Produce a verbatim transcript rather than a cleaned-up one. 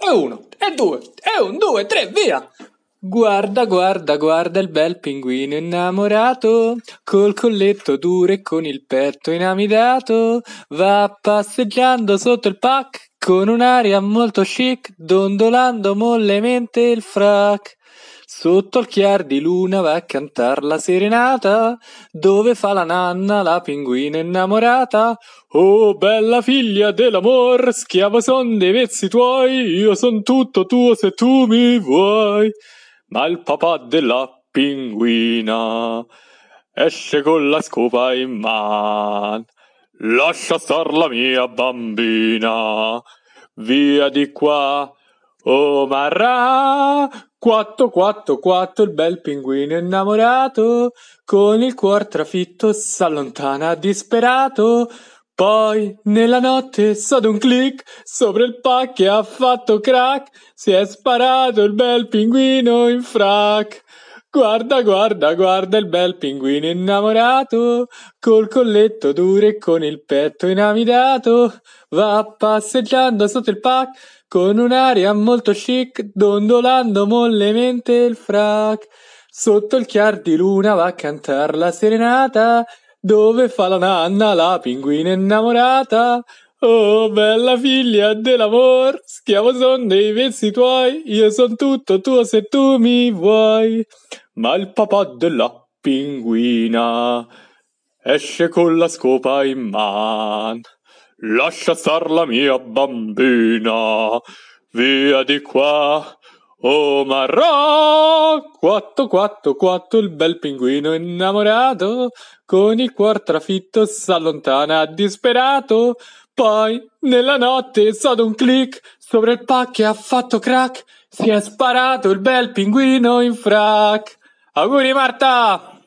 e uno, e due, e un, due, tre, via! Guarda, guarda, guarda il bel pinguino innamorato, col colletto duro e con il petto inamidato, va passeggiando sotto il pack con un'aria molto chic, dondolando mollemente il frac. Sotto il chiar di luna va a cantar la serenata, dove fa la nanna la pinguina innamorata. Oh bella figlia dell'amor, schiavo son dei vezzi tuoi, io son tutto tuo se tu mi vuoi. Ma il papà della pinguina esce con la scopa in man. Lascia star la mia bambina, via di qua, oh marrà. Quattro, quattro, quattro, il bel pinguino innamorato, con il cuor trafitto s'allontana disperato. Poi nella notte sa d'un click sopra il pack che ha fatto crack, si è sparato il bel pinguino in frac. Guarda, guarda, guarda il bel pinguino innamorato, col colletto duro e con il petto inamidato, va passeggiando sotto il pack con un'aria molto chic, dondolando mollemente il frac. Sotto il chiar di luna va a cantar la serenata, dove fa la nanna la pinguina innamorata. Oh bella figlia dell'amor, schiavo son dei vezzi tuoi, io son tutto tuo se tu mi vuoi. Ma il papà della pinguina esce con la scopa in man. Lascia star la mia bambina, via di qua, oh marrà. Quattro, quattro, quattro, il bel pinguino innamorato, con il cuor trafitto s'allontana disperato. Poi nella notte sa d'un click sopra il pack che ha fatto crack, si è sparato il bel pinguino in frac. Auguri Marta!